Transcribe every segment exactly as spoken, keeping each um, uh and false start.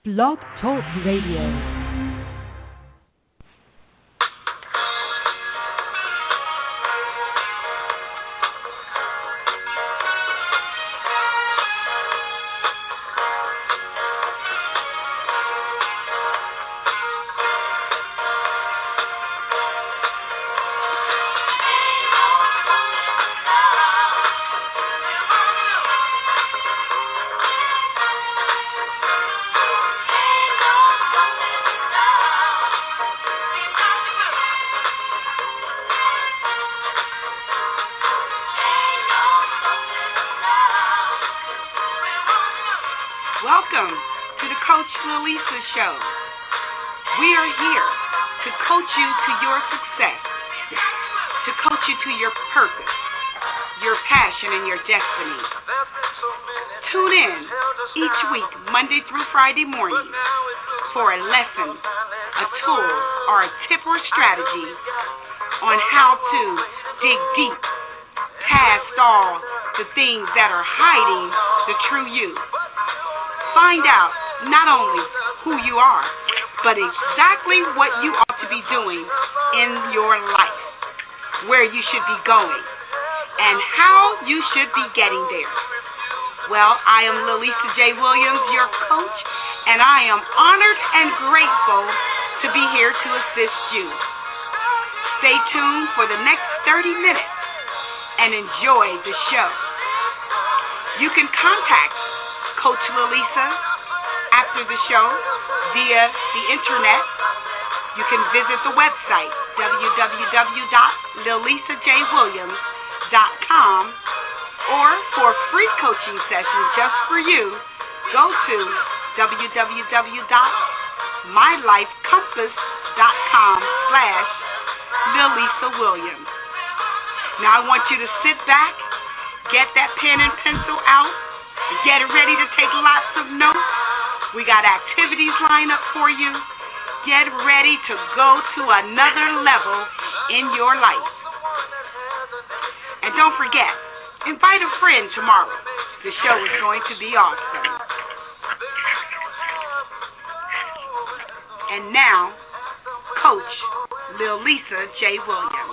Blog Talk Radio. Welcome to the Coach Lalisa Show. We are here to coach you to your success, to coach you to your purpose, your passion, and your destiny. Tune in each week, Monday through Friday morning, for a lesson, a tool, or a tip or strategy on how to dig deep past all the things that are hiding the true you. Find out not only who you are, but exactly what you ought to be doing in your life, where you should be going, and how you should be getting there. Well, I am Lalisa J. Williams, your coach, and I am honored and grateful to be here to assist you. Stay tuned for the next thirty minutes and enjoy the show. You can contact Coach Lalisa after the show via the internet. You can visit the website w w w dot lalisa j williams dot com, or for free coaching sessions just for you, go to w w w dot my life compass dot com slash lalisa williams. Now I want you to sit back, get that pen and pencil out, get ready to take lots of notes. We got activities lined up for you. Get ready to go to another level in your life. And don't forget, invite a friend tomorrow. The show is going to be awesome. And now, Coach Lalisa J. Williams.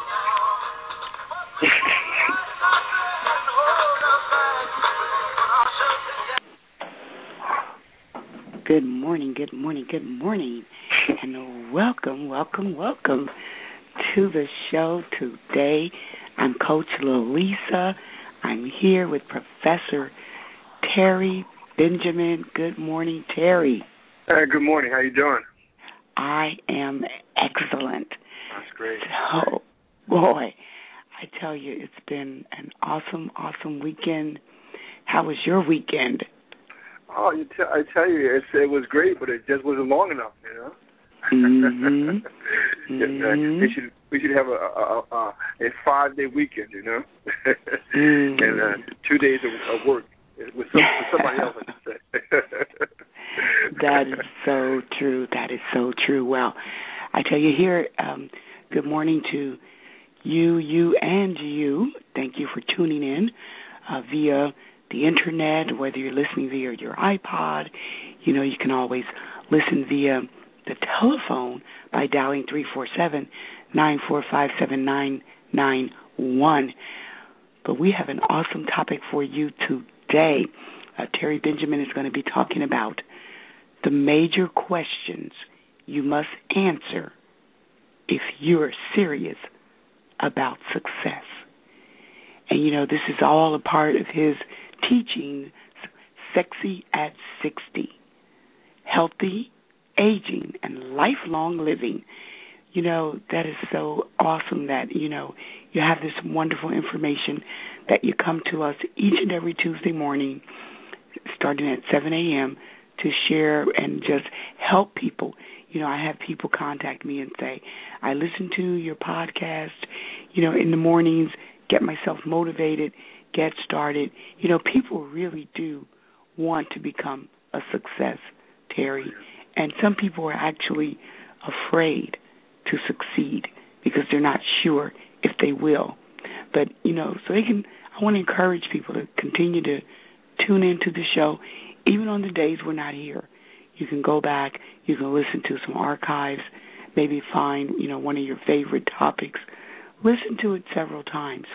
Good morning, good morning, good morning, and welcome, welcome, welcome to the show today. I'm Coach Lalisa. I'm here with Professor Terry Benjamin. Good morning, Terry. Uh, good morning. How you doing? I am excellent. That's great. So, boy, I tell you, it's been an awesome, awesome weekend. How was your weekend? Oh, you t- I tell you, it's, it was great, but it just wasn't long enough, you know. Mm-hmm. mm-hmm. we should we should have a a, a, a five day weekend, you know, mm-hmm. and uh, two days of, of work with, some, with somebody else. I should say. That is so true. That is so true. Well, I tell you here, um, good morning to you, you, and you. Thank you for tuning in uh, via the internet, whether you're listening via your iPod. You know, you can always listen via the telephone by dialing three four seven, nine four five, seven nine nine one. But we have an awesome topic for you today. Uh, Terry Benjamin is going to be talking about the major questions you must answer if you're serious about success. And, you know, this is all a part of his teaching, Sexy at sixty, Healthy Aging and Lifelong Living. You know, that is so awesome that, you know, you have this wonderful information that you come to us each and every Tuesday morning, starting at seven a.m., to share and just help people. You know, I have people contact me and say, I listen to your podcast, you know, in the mornings, get myself motivated, get started. You know, people really do want to become a success, Terry. And some people are actually afraid to succeed because they're not sure if they will. But, you know, so they can, I want to encourage people to continue to tune into the show, even on the days we're not here. You can go back. You can listen to some archives. Maybe find, you know, one of your favorite topics. Listen to it several times.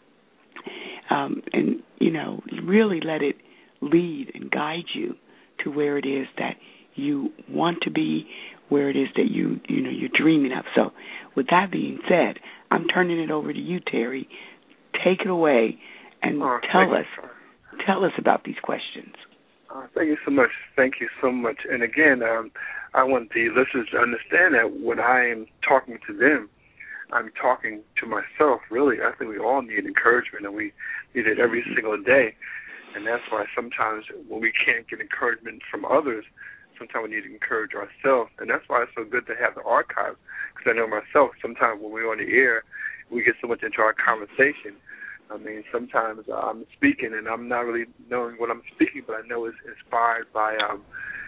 Um, and, you know, really let it lead and guide you to where it is that you want to be, where it is that you, you know, you're dreaming of. So with that being said, I'm turning it over to you, Terry. Take it away and oh, tell us, you. tell us about these questions. Uh, thank you so much. Thank you so much. And again, um, I want the listeners to understand that when I am talking to them, I'm talking to myself, really. I think we all need encouragement, and we need it every single day. And that's why sometimes when we can't get encouragement from others, sometimes we need to encourage ourselves. And that's why it's so good to have the archive, because I know myself, sometimes when we're on the air, we get so much into our conversation. I mean, sometimes uh, I'm speaking and I'm not really knowing what I'm speaking, but I know it's inspired by um,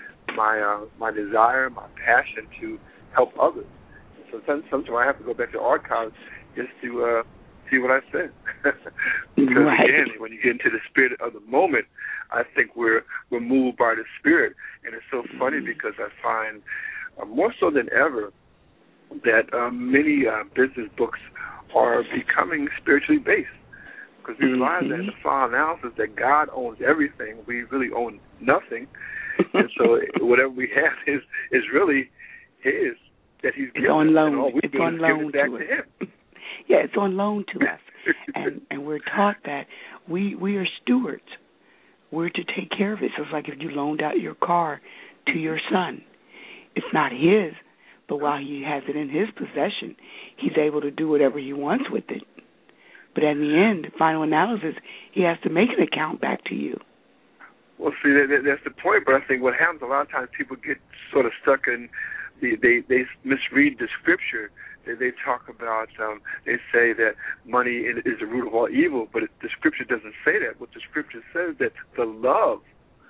my uh, my desire, my passion to help others. And so sometimes, sometimes I have to go back to archives just to uh, see what I said. Because right. again, when you get into the spirit of the moment, I think we're we're moved by the spirit, and it's so funny because I find uh, more so than ever that uh, many uh, business books are becoming spiritually based. Because we realize mm-hmm. that in the final analysis that God owns everything, we really own nothing, and so whatever we have is is really His that He's given. It's on loan. And all we it's do on is loan give it back to, to us. Him. Yeah, it's on loan to us, and and we're taught that we we are stewards. We're to take care of it. So it's like if you loaned out your car to your son, it's not his, but while he has it in his possession, he's able to do whatever he wants with it. But at the end, the final analysis, he has to make an account back to you. Well, see, that, that, that's the point. But I think what happens a lot of times, people get sort of stuck in the they they misread the scripture. They, they talk about um, they say that money is, is the root of all evil, but it, the scripture doesn't say that. What the scripture says that the love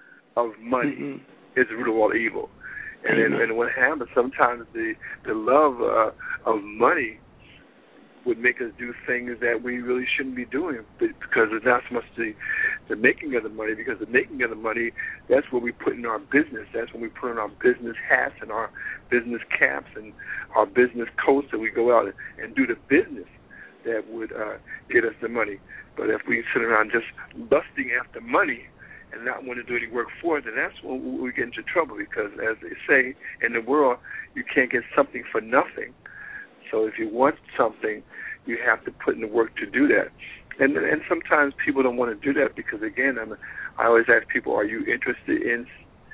of money mm-hmm. is the root of all evil. And, and and what happens sometimes the the love uh, of money would make us do things that we really shouldn't be doing, because it's not so much the the making of the money, because the making of the money, that's what we put in our business. That's when we put on our business hats and our business caps and our business coats, and we go out and, and do the business that would uh, get us the money. But if we sit around just lusting after money and not want to do any work for it, then that's when we get into trouble, because as they say in the world, you can't get something for nothing. So if you want something, you have to put in the work to do that. And and sometimes people don't want to do that because, again, I'm, I always ask people, are you interested in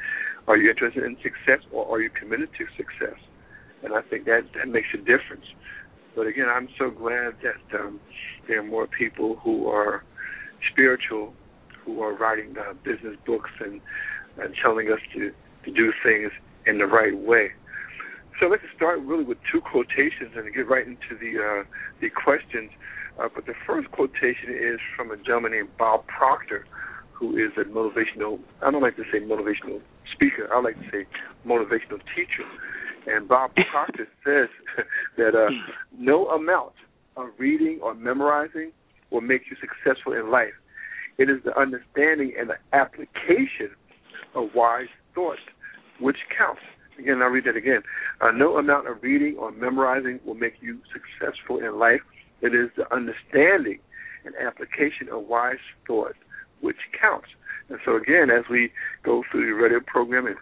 are you interested in success, or are you committed to success? And I think that, that makes a difference. But, again, I'm so glad that um, there are more people who are spiritual, who are writing uh, business books and, and telling us to, to do things in the right way. So I'd like to start really with two quotations and get right into the uh, the questions. Uh, but the first quotation is from a gentleman named Bob Proctor, who is a motivational, I don't like to say motivational speaker, I like to say motivational teacher. And Bob Proctor says that uh, no amount of reading or memorizing will make you successful in life. It is the understanding and the application of wise thoughts which counts. Again, I'll read that again. Uh, no amount of reading or memorizing will make you successful in life. It is the understanding and application of wise thought which counts. And so, again, as we go through the radio program and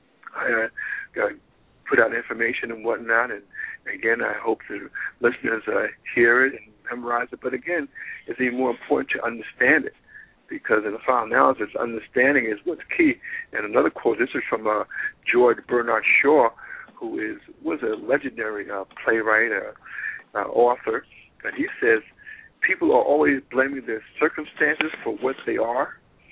I uh, put out information and whatnot, and again, I hope the listeners uh, hear it and memorize it. But, again, it's even more important to understand it, because in the final analysis, understanding is what's key. And another quote, this is from uh, George Bernard Shaw, who is was a legendary uh, playwright, uh, uh, author, and he says, people are always blaming their circumstances for what they are.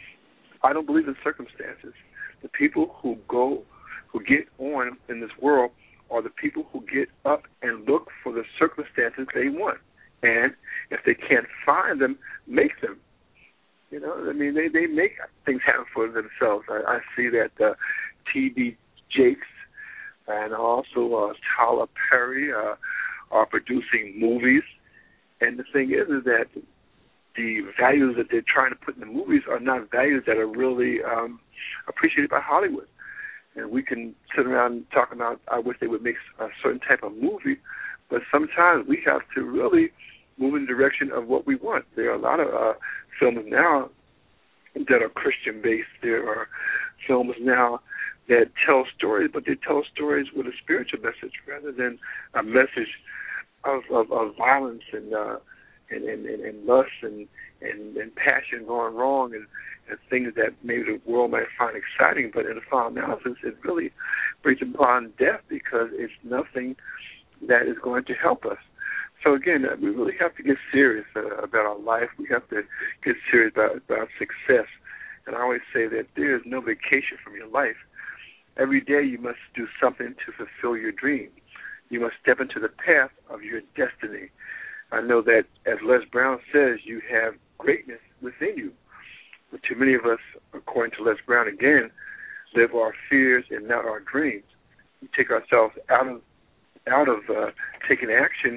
I don't believe in circumstances. The people who go, who get on in this world are the people who get up and look for the circumstances they want. And if they can't find them, make them. You know, I mean, they, they make things happen for themselves. I, I see that uh, T D Jakes and also uh, Tyler Perry uh, are producing movies. And the thing is, is that the values that they're trying to put in the movies are not values that are really um, appreciated by Hollywood. And we can sit around talking about, I wish they would make a certain type of movie, but sometimes we have to really move in the direction of what we want. There are a lot of uh, films now that are Christian-based. There are films now that tell stories, but they tell stories with a spiritual message rather than a message of, of, of violence and, uh, and, and, and, and lust and, and, and passion going wrong and, and things that maybe the world might find exciting, but in the final analysis, it really brings upon death because it's nothing that is going to help us. So again, we really have to get serious uh, about our life. We have to get serious about, about success. And I always say that there is no vacation from your life. Every day you must do something to fulfill your dream. You must step into the path of your destiny. I know that, as Les Brown says, you have greatness within you. But too many of us, according to Les Brown again, live our fears and not our dreams. We take ourselves out of out of uh, taking action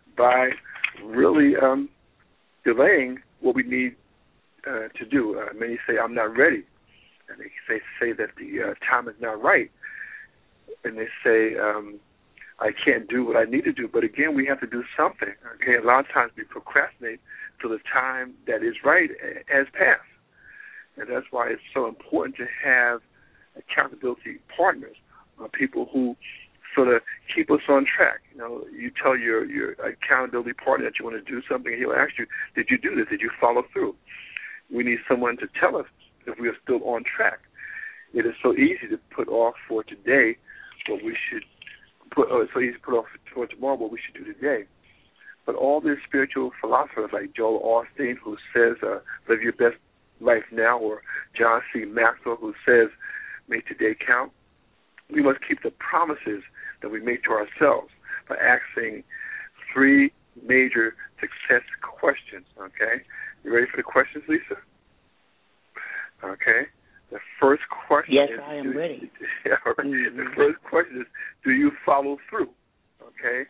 by really um, delaying what we need uh, to do. Uh, many say, I'm not ready. And they say, say that the uh, time is not right. And they say, um, I can't do what I need to do. But again, we have to do something. Okay, a lot of times we procrastinate till the time that is right has passed. And that's why it's so important to have accountability partners, uh, people who sort of keep us on track. You know, you tell your, your accountability partner that you want to do something, and he'll ask you, did you do this? Did you follow through? We need someone to tell us if we are still on track. It is so easy to put off for today what we should put, oh, it's so easy to put off for tomorrow what we should do today. But all these spiritual philosophers like Joel Osteen, who says, uh, live your best life now, or John C. Maxwell, who says, make today count, we must keep the promises that we make to ourselves by asking three major success questions, okay? You ready for the questions, Lisa? Okay. The first question yes, is... Yes, I am do, ready. Yeah, right. Mm-hmm. The first question is, do you follow through? Okay?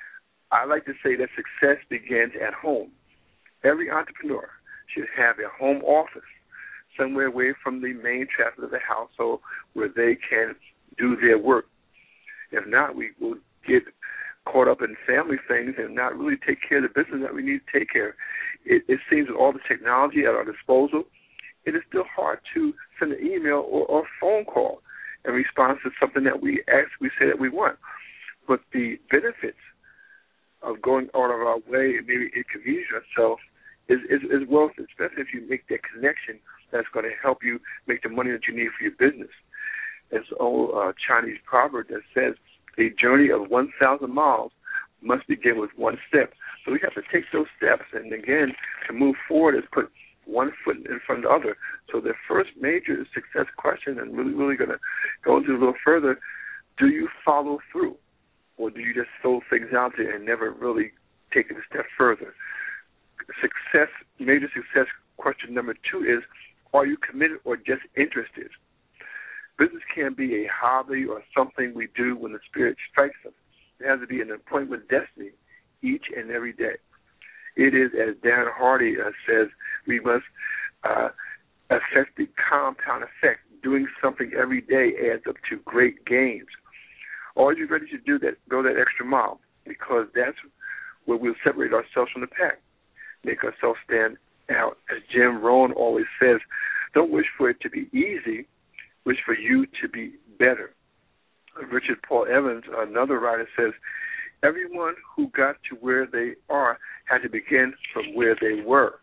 I like to say that success begins at home. Every entrepreneur should have a home office somewhere away from the main traffic of the household where they can do their work. If not, we will get caught up in family things and not really take care of the business that we need to take care of. It, it seems with all the technology at our disposal, it is still hard to send an email or, or phone call in response to something that we ask, we say that we want. But the benefits of going out of our way and maybe inconvenience ourselves is, is, is worth it, especially if you make that connection that's going to help you make the money that you need for your business. There's an old uh, Chinese proverb that says, a journey of one thousand miles must begin with one step. So we have to take those steps. And, again, to move forward is put one foot in front of the other. So the first major success question, and really, really going to go into a little further, do you follow through? Or do you just throw things out there and never really take it a step further? Success, major success question number two is, are you committed or just interested? Business can be a hobby or something we do when the Spirit strikes us. It has to be an appointment with destiny each and every day. It is, as Dan Hardy uh, says, we must uh, affect the compound effect. Doing something every day adds up to great gains. Are you ready to do that? Go that extra mile, because that's where we'll separate ourselves from the pack, make ourselves stand out. As Jim Rohn always says, don't wish for it to be easy, wish for you to be better. Richard Paul Evans, another writer, says, everyone who got to where they are had to begin from where they were.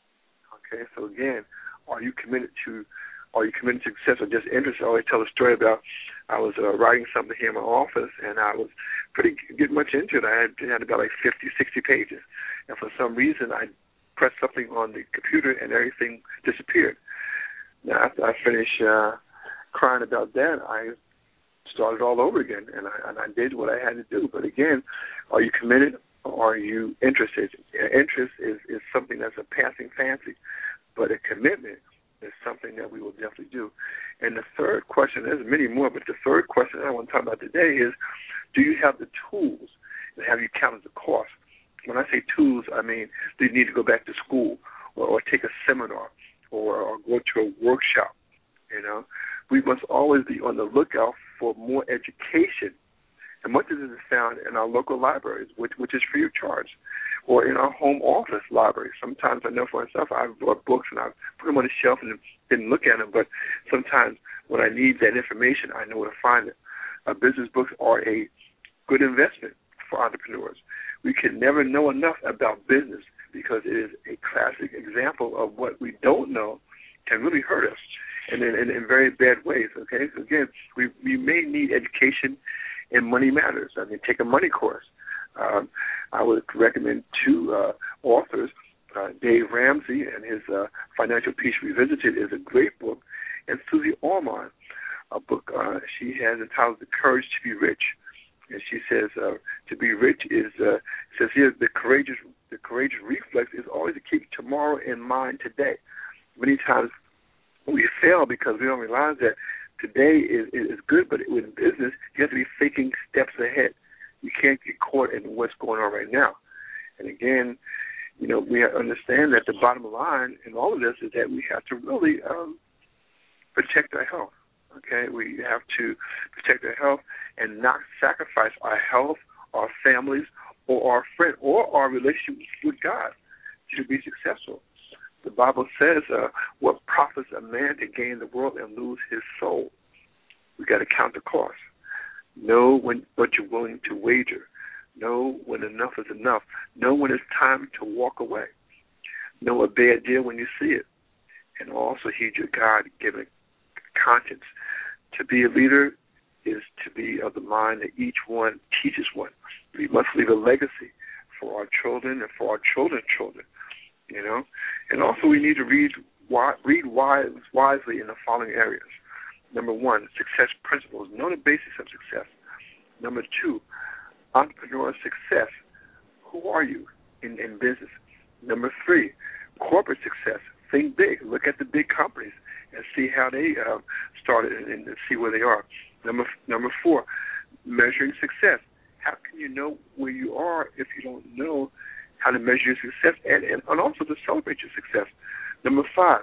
Okay, so again, are you committed to, are you committed to success or just interested? I always tell a story about, I was uh, writing something here in my office, and I was pretty getting much into it. I had, had about like fifty, sixty pages, and for some reason I pressed something on the computer and everything disappeared. Now, after I finished uh, crying about that, I started all over again, and I, and I did what I had to do. But again, are you committed or are you interested? Interest is, is something that's a passing fancy, but a commitment is something that we will definitely do. And the third question, there's many more, but the third question I want to talk about today is, do you have the tools and have you counted the cost? When I say tools, I mean, do you need to go back to school or, or take a seminar or, or go to a workshop, you know? we must always be on the lookout for more education. And much of this is found in our local libraries, which, which is free of charge, or in our home office library. Sometimes I know for myself I've bought books and I've put them on the shelf and didn't look at them, but sometimes when I need that information, I know where to find it. Uh, business books are a good investment for entrepreneurs. We can never know enough about business because it is a classic example of what we don't know can really hurt us, and in, in, in very bad ways, okay? So, again, we, we may need education in money matters. I mean, take a money course. Um, I would recommend two uh, authors. Uh, Dave Ramsey and his uh, Financial Peace Revisited is a great book, and Susie Orman, a book uh, she has entitled The Courage to Be Rich. And she says uh, to be rich is, uh, says here, the courageous, the courageous reflex is always to keep tomorrow in mind today. Many times we fail because we don't realize that today is, is good, but in business, you have to be thinking steps ahead. You can't get caught in what's going on right now. And again, you know, we understand that the bottom line in all of this is that we have to really um, protect our health. Okay, we have to protect our health and not sacrifice our health, our families, or our friend, or our relationship with God to be successful. The Bible says, uh, what profits a man to gain the world and lose his soul? We've got to count the cost. Know when what you're willing to wager. Know when enough is enough. Know when it's time to walk away. Know a bad deal when you see it. And also heed your God-given conscience. To be a leader is to be of the mind that each one teaches one. We must leave a legacy for our children and for our children's children, you know. And also we need to read read wise, wisely in the following areas. Number one, success principles. Know the basics of success. Number two, entrepreneurial success. Who are you in, in business? Number three, corporate success. Think big. Look at the big companies and see how they uh, started and, and see where they are. Number number four, measuring success. How can you know where you are if you don't know how to measure your success and, and, and also to celebrate your success? Number five,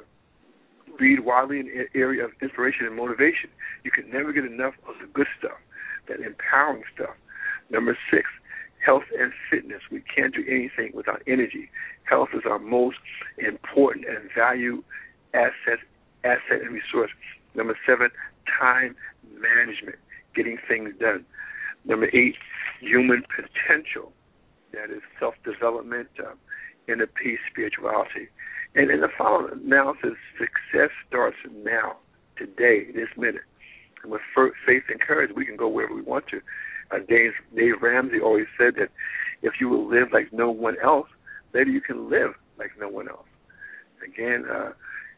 read widely in the area of inspiration and motivation. You can never get enough of the good stuff, that empowering stuff. Number six, health and fitness. We can't do anything without energy. Health is our most important and valued asset, asset and resource. Number seven, time management, getting things done. Number eight, human potential. That is self-development, uh, inner peace, spirituality. And in the following analysis, success starts now, today, this minute. And with faith and courage, we can go wherever we want to. Uh, Dave, Dave Ramsey always said that if you will live like no one else, later you can live like no one else. Again, uh,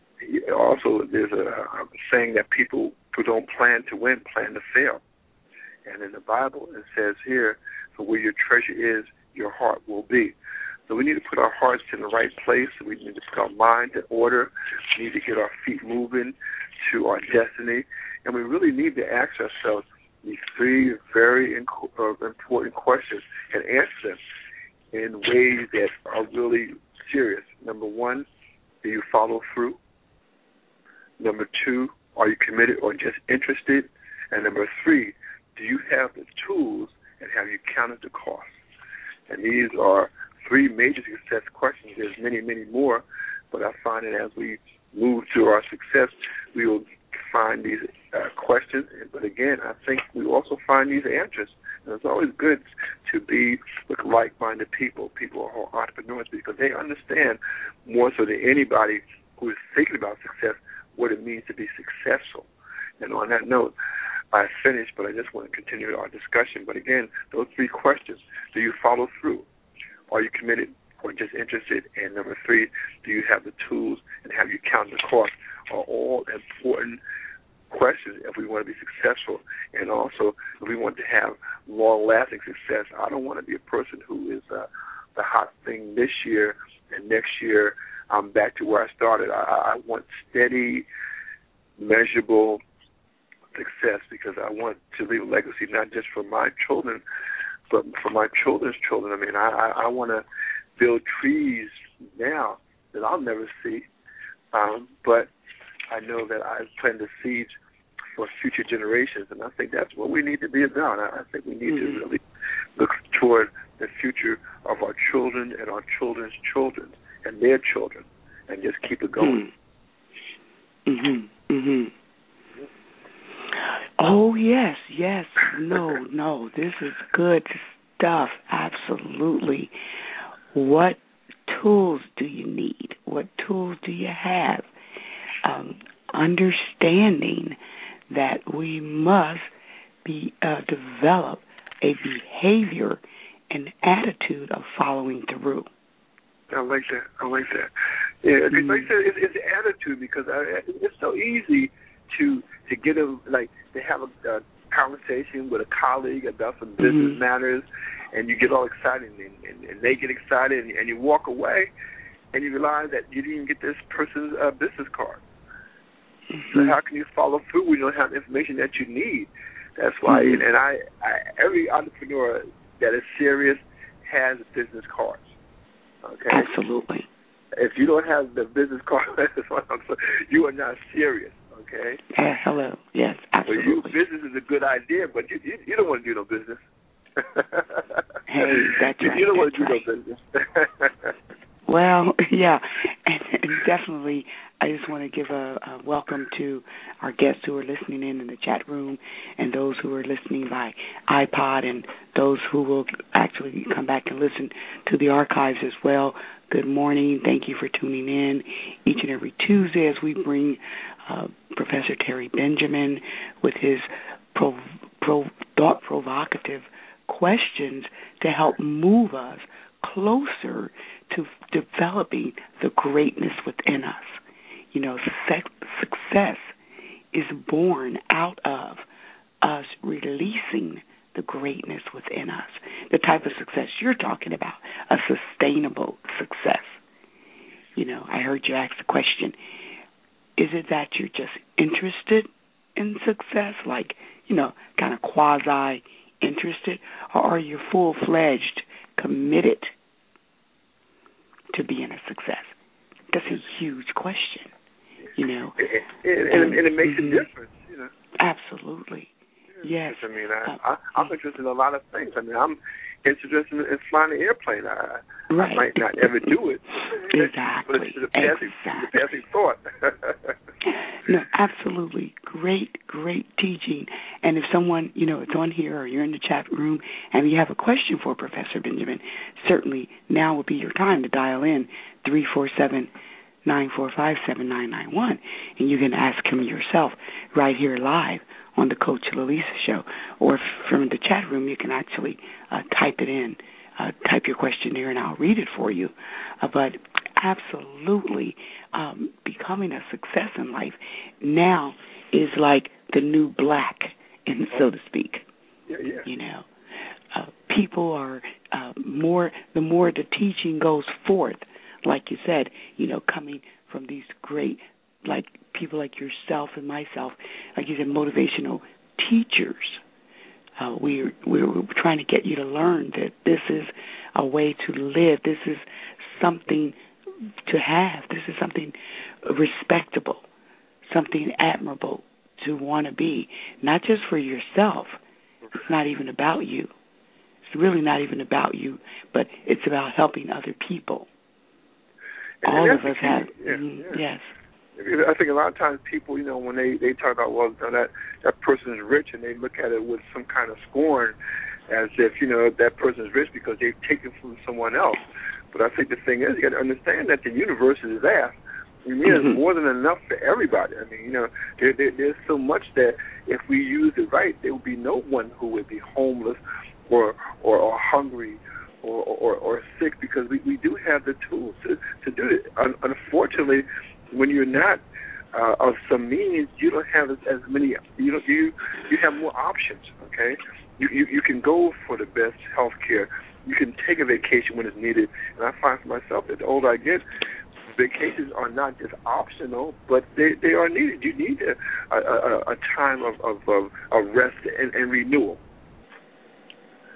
also there's a, a saying that people who don't plan to win plan to fail. And in the Bible it says here, for where your treasure is, your heart will be. So we need to put our hearts in the right place. We need to put our mind in order. We need to get our feet moving to our destiny. And we really need to ask ourselves these three very inc- uh, important questions and answer them in ways that are really serious. Number one, do you follow through? Number two, are you committed or just interested? And number three, do you have the tools and have you counted the cost? And these are three major success questions. There's many, many more, but I find that as we move to our success, we will find these uh, questions. But again, I think we also find these answers. And it's always good to be with like-minded people, people who are entrepreneurs, because they understand more so than anybody who is thinking about success what it means to be successful. And on that note, I finished, but I just want to continue our discussion. But again, those three questions: do you follow through? Are you committed or just interested? And number three, do you have the tools and have you counted the cost? Are all important questions if we want to be successful. And also, if we want to have long-lasting success. I don't want to be a person who is uh, the hot thing this year, and next year I'm back to where I started. I, I want steady, measurable success, because I want to leave a legacy not just for my children, but for my children's children. I mean, I, I, I want to build trees now that I'll never see, um, but I know that I plant the seeds for future generations. And I think that's what we need to be about. I, I think we need mm-hmm. to really look toward the future of our children and our children's children and their children, and just keep it going. Mm-hmm. Mm-hmm. Oh, yes, yes. No, no, this is good stuff. Absolutely. What tools do you need? What tools do you have? Um, understanding that we must be uh, develop a behavior and attitude of following through. I like that. I like that. Yeah, because mm-hmm. like I said, it's, it's attitude, because I, it's so easy to to get a like to have a, a conversation with a colleague about some business mm-hmm. matters, and you get all excited, and, and, and they get excited, and, and you walk away, and you realize that you didn't get this person's uh, business card. Mm-hmm. So how can you follow through when you don't have the information that you need? That's why, mm-hmm. and, and I, I every entrepreneur that is serious has business cards. Okay. Absolutely. If you don't have the business card, you are not serious. Okay. Uh, hello. Yes, absolutely. Well, you, business is a good idea, but you you, you don't want to do no business. Hey, that's you, right. You don't want to do right. no business. Well, yeah, and, and definitely, I just want to give a, a welcome to our guests who are listening in in the chat room, and those who are listening by iPod, and those who will actually come back and listen to the archives as well. Good morning. Thank you for tuning in each and every Tuesday as we bring uh, Professor Terry Benjamin with his pro, pro, thought-provocative questions to help move us closer to developing the greatness within us. You know, success is born out of us releasing the greatness within us, the type of success you're talking about, a sustainable success. You know, I heard you ask the question, is it that you're just interested in success, like, you know, kind of quasi-interested, or are you full-fledged, committed to being a success? That's a huge question, you know. And, and, and, and it makes mm-hmm. a difference, you know. Absolutely. Yes. I mean, I, uh, I, I'm interested in a lot of things. I mean, I'm interested in, in flying an airplane. I, right. I might not ever do it. Exactly. But it's a passing, exactly. it's a passing thought. No, absolutely. Great, great teaching. And if someone, you know, it's on here or you're in the chat room and you have a question for Professor Benjamin, certainly now would be your time to dial in three four seven, nine four five, seven nine nine one, and you can ask him yourself right here live on the Coach Lalisa Show. Or if from the chat room, you can actually uh, type it in, uh, type your question there, and I'll read it for you. Uh, but absolutely, um, becoming a success in life now is like the new black, and so to speak. Yeah, yeah. You know, uh, people are uh, more, the more the teaching goes forth, like you said, you know, coming from these great, like people like yourself and myself, like you said, motivational teachers. Uh, we're, we're trying to get you to learn that this is a way to live. This is something to have. This is something respectable, something admirable to want to be, not just for yourself. It's not even about you. It's really not even about you, but it's about helping other people. And All of us key. have. Yeah, mm, yeah. Yes. I think a lot of times people, you know, when they, they talk about, well, that that person's rich, and they look at it with some kind of scorn, as if, you know, that person's rich because they've taken from someone else. But I think the thing is, you got to understand that the universe is vast. I mean, there's mm-hmm. more than enough for everybody. I mean, you know, there, there, there's so much that if we use it right, there would be no one who would be homeless or or, or hungry or, or or sick, because we, we do have the tools to, to do it. Un- unfortunately, when you're not uh, of some means, you don't have as, as many. You know, you you have more options. Okay, you, you you can go for the best health care. You can take a vacation when it's needed. And I find for myself that the older I get, vacations are not just optional, but they, they are needed. You need a a, a time of of, of, of rest and, and renewal. You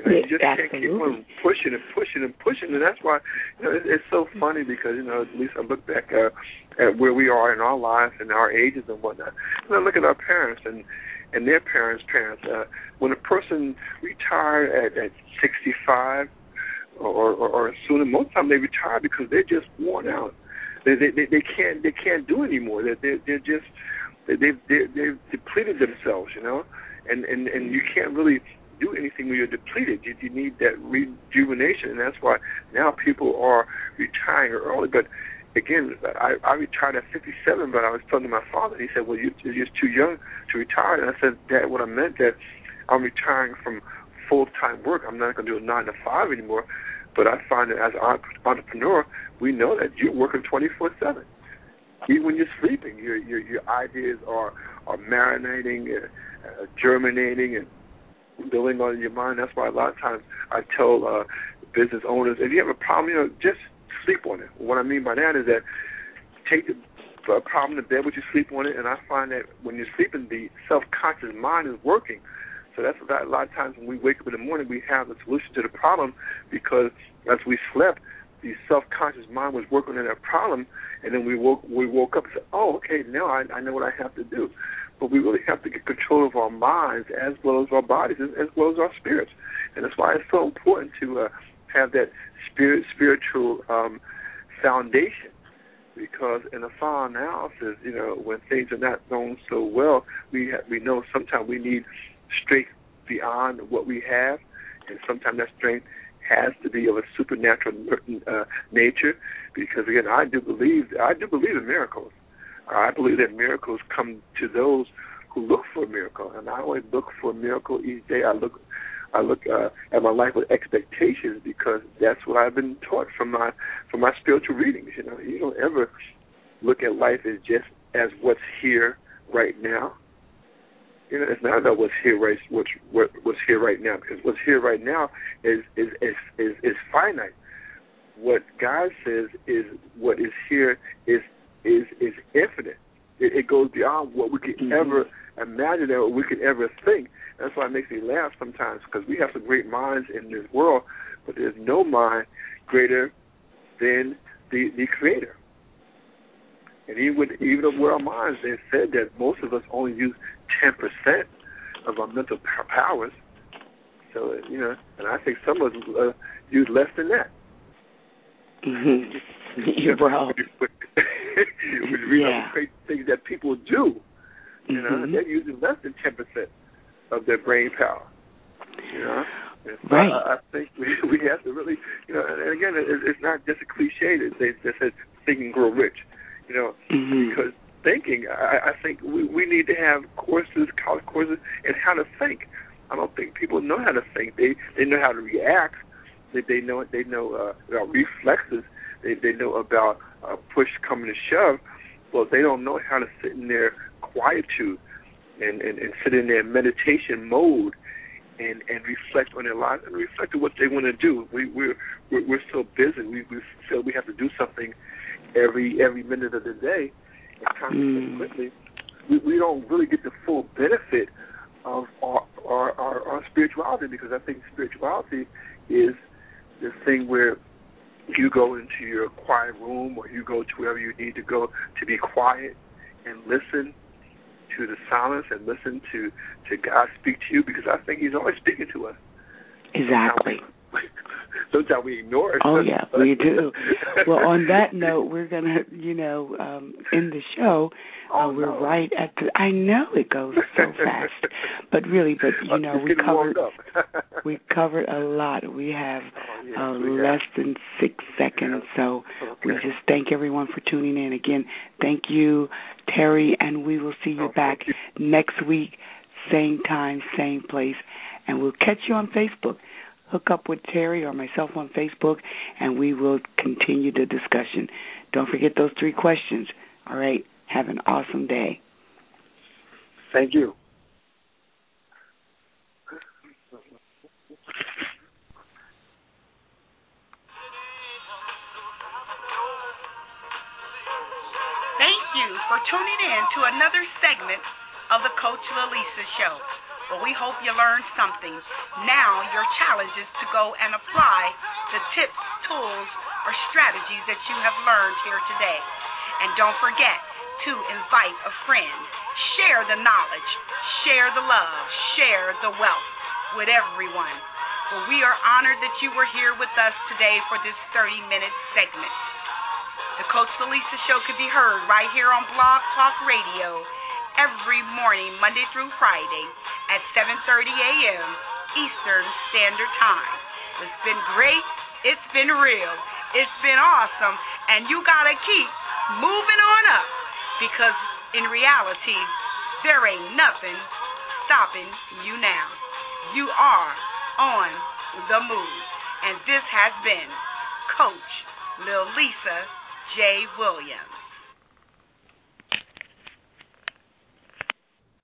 You, know, you just Absolutely. can't keep on pushing and pushing and pushing, and that's why you know it, it's so funny because you know at least I look back uh, at where we are in our lives and our ages and whatnot, and I look at our parents and and their parents' parents. Uh, when a person retired at, at sixty-five or, or, or sooner, most time they retire because they're just worn out. They they they, they can't they can't do anymore. They they they're just they they've they've, they've depleted themselves, you know, and and and you can't really do anything when you're depleted. You, you need that rejuvenation, and that's why now people are retiring early. But again, I, I retired at fifty-seven, but I was talking to my father, and he said, well, you, you're just too young to retire. And I said, Dad, what I meant that I'm retiring from full-time work. I'm not going to do a nine to five anymore. But I find that as an entrepreneur, we know that you're working twenty-four seven. Even when you're sleeping, your your, your ideas are, are marinating, uh, uh, germinating, and building on your mind. That's why a lot of times I tell uh, business owners, if you have a problem, you know, just sleep on it. What I mean by that is that take the uh, problem to bed with you, sleep on it, and I find that when you're sleeping, the self-conscious mind is working. So that's what a lot of times when we wake up in the morning, we have the solution to the problem because as we slept, the self-conscious mind was working on that problem, and then we woke we woke up and said, oh, okay, now I, I know what I have to do. But we really have to get control of our minds as well as our bodies, as, as well as our spirits. And that's why it's so important to uh, have that spirit, spiritual um, foundation. Because in a final analysis, you know, when things are not going so well, we have, we know sometimes we need strength beyond what we have, and sometimes that strength has to be of a supernatural uh, nature. Because again, I do believe I do believe in miracles. I believe that miracles come to those who look for a miracle, and I always look for a miracle each day. I look, I look uh, at my life with expectations because that's what I've been taught from my from my spiritual readings. You know, you don't ever look at life as just as what's here right now. You know, it's not about what's here right what's what, what's here right now, because what's here right now is is is is, is finite. What God says is what is here is is is infinite. It, it goes beyond what we could mm-hmm. ever imagine or what we could ever think. That's why it makes me laugh sometimes, because we have some great minds in this world, but there's no mind greater than the the Creator. And even with even with our minds, they said that most of us only use ten percent of our mental powers. So you know, and I think some of us uh, use less than that. Mm-hmm. You're wrong. When you read yeah. all the crazy things that people do, you know, mm-hmm. they're using less than ten percent of their brain power. You know, and so right. I, I think we we have to really, you know, and again, it, it's not just a cliche that they that says think and grow rich, you know, mm-hmm. because thinking, I, I think we, we need to have courses, college courses, in how to think. I don't think people know how to think. They they know how to react. They they know they know uh, about reflexes. They they know about uh, push coming to shove. Well, they don't know how to sit in their quietude and, and, and sit in their meditation mode and, and reflect on their lives and reflect on what they want to do. We we're we're, we're so busy. We we feel we have to do something every every minute of the day. And constantly, mm. quickly, we, we don't really get the full benefit of our, our, our, our spirituality, because I think spirituality is this thing where you go into your quiet room or you go to wherever you need to go to be quiet and listen to the silence and listen to, to God speak to you, because I think He's always speaking to us. Exactly. Sometimes we ignore it. Oh, yeah, we do. Well, on that note, we're going to, you know, um, end the show. Uh, oh, we're no. right at the, I know it goes so fast, but really, but, you know, we covered, we covered a lot. We have oh, yeah, uh, we less have. than six seconds, so okay. we just thank everyone for tuning in. Again, thank you, Terry, and we will see you oh, back you. next week, same time, same place, and we'll catch you on Facebook. Hook up with Terry or myself on Facebook, and we will continue the discussion. Don't forget those three questions. All right? Have an awesome day. Thank you. Thank you for tuning in to another segment of the Coach Lalisa Show. Well, we hope you learned something. Now your challenge is to go and apply the tips, tools, or strategies that you have learned here today. And don't forget to invite a friend. Share the knowledge, share the love, share the wealth with everyone. Well, we are honored that you were here with us today for this thirty-minute segment. The Coach Lisa Show can be heard right here on Blog Talk Radio every morning, Monday through Friday at seven thirty a.m. Eastern Standard Time. It's been great. It's been real. It's been awesome. And you got to keep moving on up because in reality, there ain't nothing stopping you now. You are on the move. And this has been Coach Lil Lisa J. Williams.